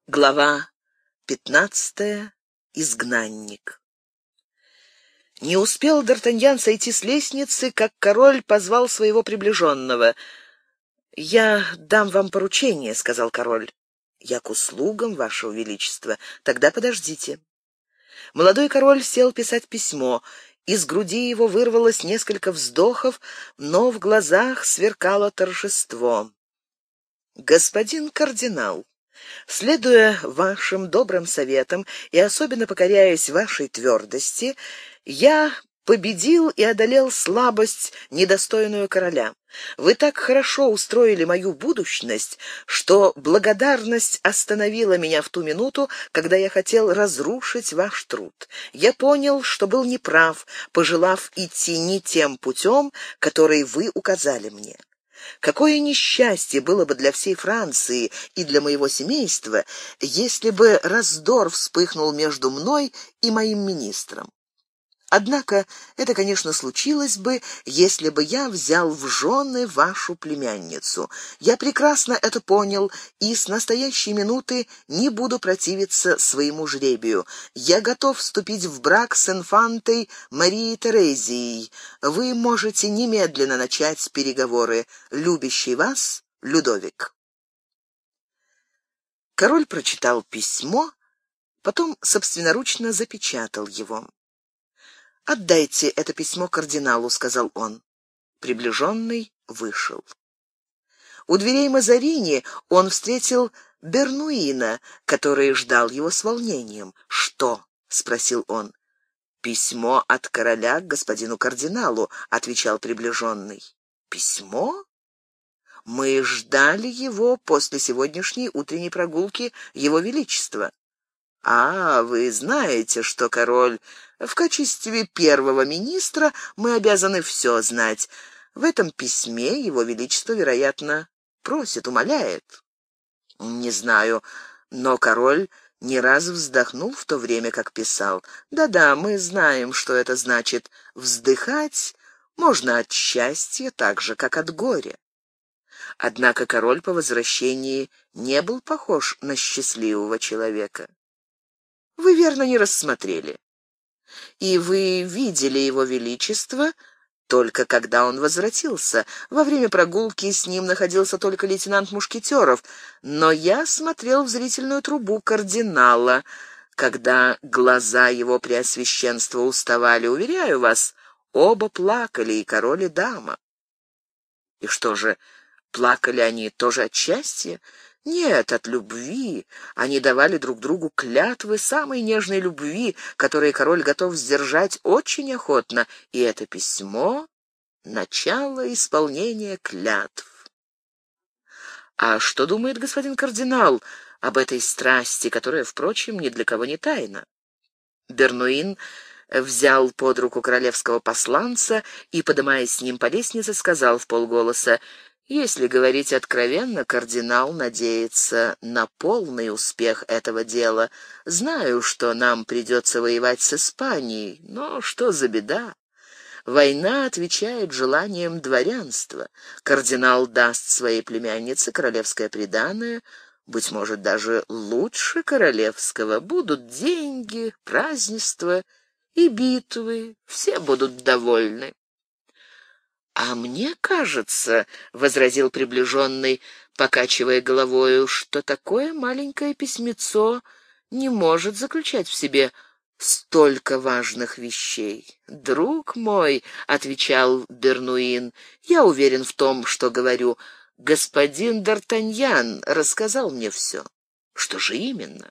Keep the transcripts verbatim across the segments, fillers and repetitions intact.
Глава пятнадцатая. Изгнанник. Не успел Д'Артаньян сойти с лестницы, как король позвал своего приближенного. «Я дам вам поручение», — сказал король. «Я к услугам, ваше величество. Тогда подождите». Молодой король сел писать письмо. Из груди его вырвалось несколько вздохов, но в глазах сверкало торжество. «Господин кардинал, следуя вашим добрым советам и особенно покоряясь вашей твердости, я победил и одолел слабость, недостойную короля. Вы так хорошо устроили мою будущность, что благодарность остановила меня в ту минуту, когда я хотел разрушить ваш труд. Я понял, что был неправ, пожелав идти не тем путем, который вы указали мне. Какое несчастье было бы для всей Франции и для моего семейства, если бы раздор вспыхнул между мной и моим министром. Однако это, конечно, случилось бы, если бы я взял в жены вашу племянницу. Я прекрасно это понял и с настоящей минуты не буду противиться своему жребию. Я готов вступить в брак с инфантой Марией Терезией. Вы можете немедленно начать переговоры. Любящий вас Людовик». Король прочитал письмо, потом собственноручно запечатал его. «Отдайте это письмо кардиналу», — сказал он. Приближенный вышел. У дверей Мазарини он встретил Бернуина, который ждал его с волнением. «Что?» — спросил он. «Письмо от короля к господину кардиналу», — отвечал приближенный. «Письмо? Мы ждали его после сегодняшней утренней прогулки его величества». «А, вы знаете, что король... В качестве первого министра мы обязаны все знать. В этом письме его величество, вероятно, просит, умоляет». «Не знаю, но король не раз вздохнул в то время, как писал. Да-да, мы знаем, что это значит. Вздыхать можно от счастья так же, как от горя». Однако король по возвращении не был похож на счастливого человека. «Вы верно не рассмотрели. И вы видели его величество только когда он возвратился. Во время прогулки с ним находился только лейтенант Мушкетеров, но я смотрел в зрительную трубу кардинала, когда глаза его преосвященства уставали. Уверяю вас, оба плакали, и король, и дама». «И что же, плакали они тоже от счастья?» «Нет, от любви. Они давали друг другу клятвы самой нежной любви, которые король готов сдержать очень охотно, и это письмо — начало исполнения клятв». «А что думает господин кардинал об этой страсти, которая, впрочем, ни для кого не тайна?» Бернуин взял под руку королевского посланца и, подымаясь с ним по лестнице, сказал вполголоса: «Если говорить откровенно, кардинал надеется на полный успех этого дела. Знаю, что нам придется воевать с Испанией, но что за беда? Война отвечает желаниям дворянства. Кардинал даст своей племяннице королевское приданое, быть может, даже лучше королевского. Будут деньги, празднества и битвы, все будут довольны». «А мне кажется, — возразил приближенный, покачивая головою, — что такое маленькое письмецо не может заключать в себе столько важных вещей». «Друг мой, — отвечал Бернуин, — я уверен в том, что говорю. Господин Д'Артаньян рассказал мне все». «Что же именно?»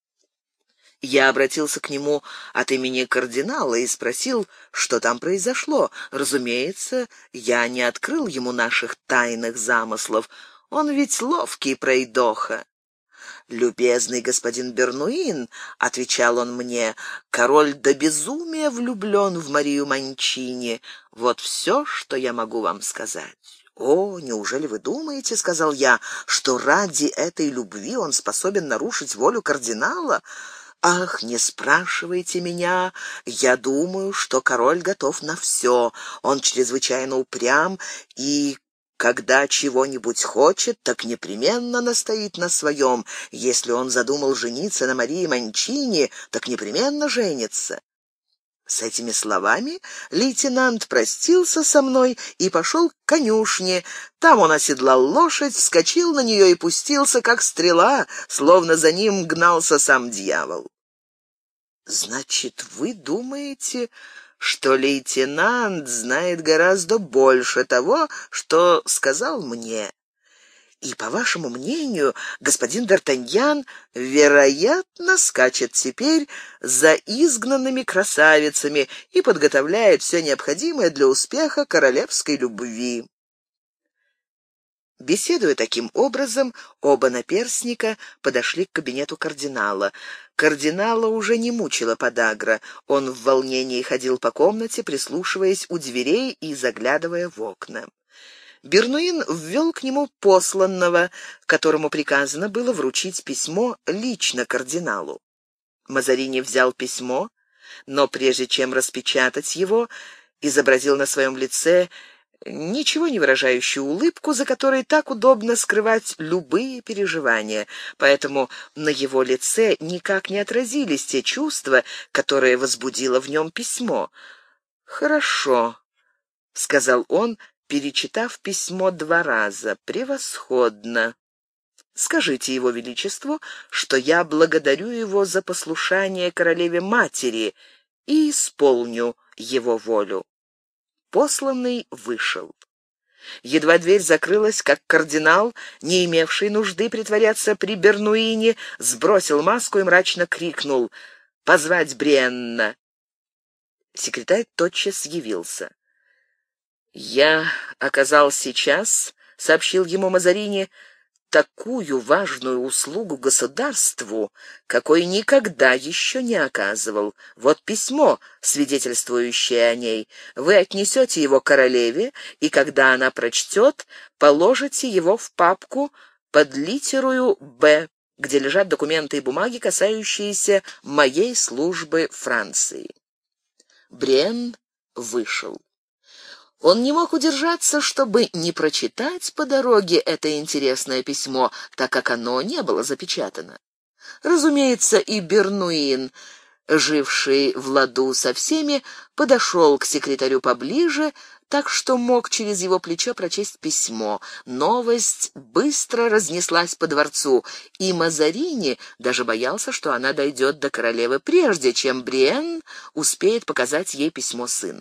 Я обратился к нему от имени кардинала и спросил, что там произошло. Разумеется, я не открыл ему наших тайных замыслов. Он ведь ловкий пройдоха. «Любезный господин Бернуин, — отвечал он мне, — король до безумия влюблен в Марию Манчини. Вот все, что я могу вам сказать». «О, неужели вы думаете, — сказал я, — что ради этой любви он способен нарушить волю кардинала? Ах, не спрашивайте меня. Я думаю, что король готов на все. Он чрезвычайно упрям и Когда чего-нибудь хочет, так непременно настоит на своем. Если он задумал жениться на Марии Манчини, так непременно женится. С этими словами лейтенант простился со мной и пошел к конюшне. Там он оседлал лошадь, вскочил на нее и пустился, как стрела, словно за ним гнался сам дьявол. Значит, вы думаете, что лейтенант знает гораздо больше того, что сказал мне? И, по вашему мнению, господин Д'Артаньян, вероятно, скачет теперь за изгнанными красавицами и подготовляет все необходимое для успеха королевской любви. Беседуя таким образом, оба наперстника подошли к кабинету кардинала. Кардинала уже не мучила подагра. Он в волнении ходил по комнате, прислушиваясь у дверей и заглядывая в окна. Бернуин ввел к нему посланного, которому приказано было вручить письмо лично кардиналу. Мазарини взял письмо, но прежде чем распечатать его, изобразил на своем лице ничего не выражающую улыбку, за которой так удобно скрывать любые переживания, поэтому на его лице никак не отразились те чувства, которые возбудило в нем письмо. «Хорошо», — сказал он, перечитав письмо два раза. «Превосходно. Скажите его величеству, что я благодарю его за послушание королеве-матери и исполню его волю». Посланный вышел. Едва дверь закрылась, как кардинал, не имевший нужды притворяться при Бернуине, сбросил маску и мрачно крикнул: «Позвать Бриенна!» Секретарь тотчас явился. «Я оказал сейчас, — сообщил ему Мазарини, — такую важную услугу государству, какой никогда еще не оказывал. Вот письмо, свидетельствующее о ней. Вы отнесете его королеве, и когда она прочтет, положите его в папку под литерою «Б», где лежат документы и бумаги, касающиеся моей службы Франции». Бриен вышел. Он не мог удержаться, чтобы не прочитать по дороге это интересное письмо, так как оно не было запечатано. Разумеется, и Бернуин, живший в ладу со всеми, подошел к секретарю поближе, так что мог через его плечо прочесть письмо. Новость быстро разнеслась по дворцу, и Мазарини даже боялся, что она дойдет до королевы прежде, чем Бриен успеет показать ей письмо сына.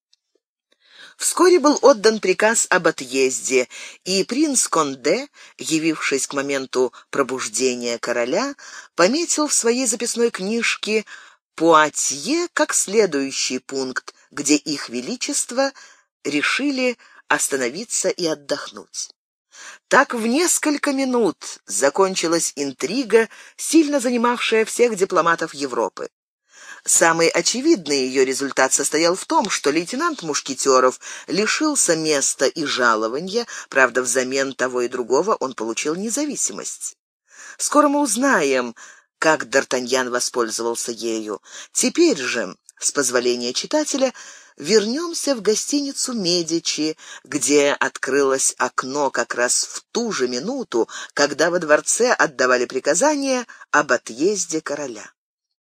Вскоре был отдан приказ об отъезде, и принц Конде, явившись к моменту пробуждения короля, пометил в своей записной книжке Пуатье как следующий пункт, где их величество решили остановиться и отдохнуть. Так в несколько минут закончилась интрига, сильно занимавшая всех дипломатов Европы. Самый очевидный ее результат состоял в том, что лейтенант Мушкетеров лишился места и жалования, правда, взамен того и другого он получил независимость. Скоро мы узнаем, как Д'Артаньян воспользовался ею. Теперь же, с позволения читателя, вернемся в гостиницу Медичи, где открылось окно как раз в ту же минуту, когда во дворце отдавали приказание об отъезде короля.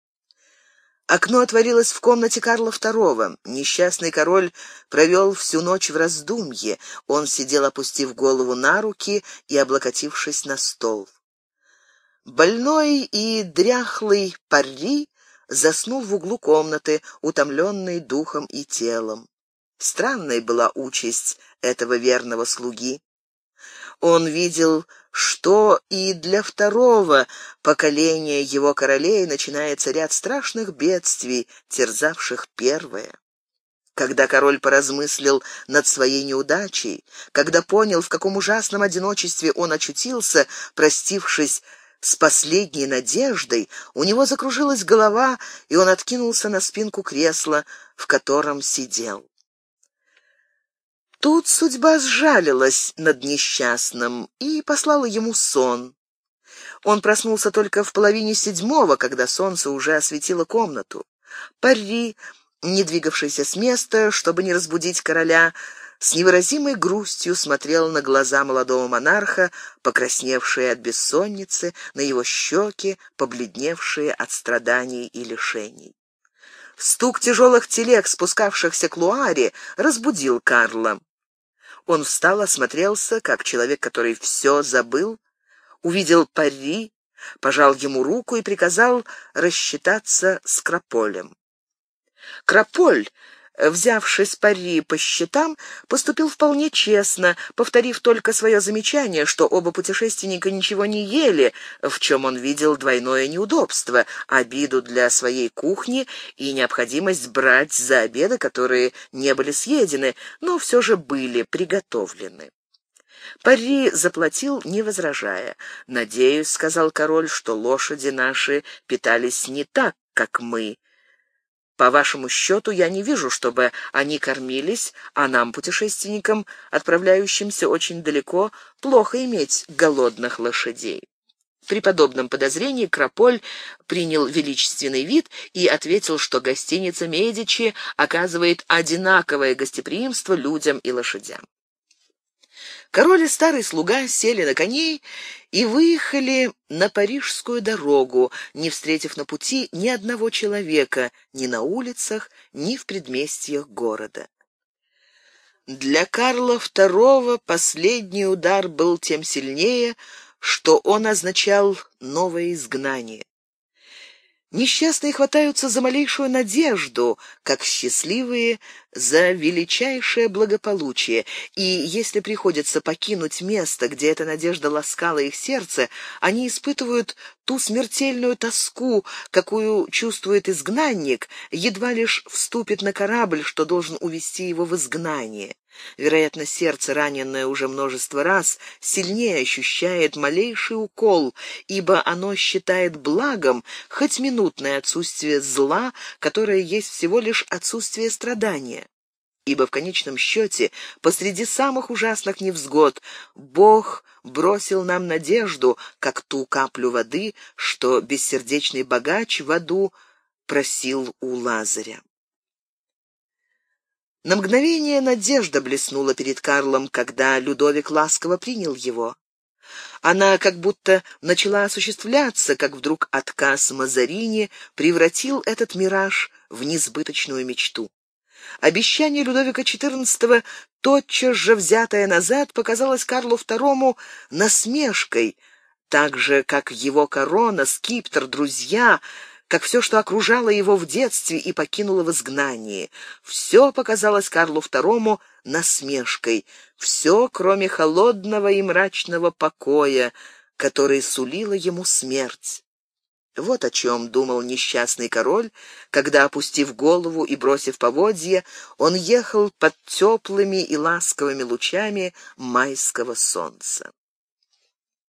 Окно отворилось в комнате Карла второго. Несчастный король провел всю ночь в раздумье. Он сидел, опустив голову на руки и облокотившись на стол. Больной и дряхлый Парри заснул в углу комнаты, утомленный духом и телом. Странной была участь этого верного слуги. Он видел, что и для второго поколения его королей начинается ряд страшных бедствий, терзавших первое. Когда король поразмыслил над своей неудачей, когда понял, в каком ужасном одиночестве он очутился, простившись с последней надеждой, у него закружилась голова, и он откинулся на спинку кресла, в котором сидел. Тут судьба сжалилась над несчастным и послала ему сон. Он проснулся только в половине седьмого, когда солнце уже осветило комнату. Парри, не двигавшийся с места, чтобы не разбудить короля, с невыразимой грустью смотрел на глаза молодого монарха, покрасневшие от бессонницы, на его щеки, побледневшие от страданий и лишений. Стук тяжелых телег, спускавшихся к Луаре, разбудил Карла. Он встал, осмотрелся, как человек, который все забыл, увидел Парри, пожал ему руку и приказал рассчитаться с Краполем. Краполь, взявший с Парри по счетам, поступил вполне честно, повторив только свое замечание, что оба путешественника ничего не ели, в чем он видел двойное неудобство, обиду для своей кухни и необходимость брать за обеды, которые не были съедены, но все же были приготовлены. Парри заплатил, не возражая. «Надеюсь, — сказал король, — что лошади наши питались не так, как мы. По вашему счету я не вижу, чтобы они кормились, а нам, путешественникам, отправляющимся очень далеко, плохо иметь голодных лошадей». При подобном подозрении Краполь принял величественный вид и ответил, что гостиница Медичи оказывает одинаковое гостеприимство людям и лошадям. Король и старый слуга сели на коней и выехали на парижскую дорогу, не встретив на пути ни одного человека ни на улицах, ни в предместьях города. Для Карла второго последний удар был тем сильнее, что он означал новое изгнание. Несчастные хватаются за малейшую надежду, как счастливые за величайшее благополучие, и если приходится покинуть место, где эта надежда ласкала их сердце, они испытывают ту смертельную тоску, какую чувствует изгнанник, едва лишь вступит на корабль, что должен увести его в изгнание. Вероятно, сердце, раненное уже множество раз, сильнее ощущает малейший укол, ибо оно считает благом хоть минутное отсутствие зла, которое есть всего лишь отсутствие страдания. Ибо в конечном счете, посреди самых ужасных невзгод, Бог бросил нам надежду, как ту каплю воды, что бессердечный богач в аду просил у Лазаря. На мгновение надежда блеснула перед Карлом, когда Людовик ласково принял его. Она как будто начала осуществляться, как вдруг отказ Мазарини превратил этот мираж в несбыточную мечту. Обещание Людовика четырнадцатого, тотчас же взятое назад, показалось Карлу второму насмешкой, так же, как его корона, скипетр, друзья, как все, что окружало его в детстве и покинуло в изгнании. Все показалось Карлу второму насмешкой, все, кроме холодного и мрачного покоя, который сулила ему смерть. Вот о чем думал несчастный король, когда, опустив голову и бросив поводья, он ехал под теплыми и ласковыми лучами майского солнца.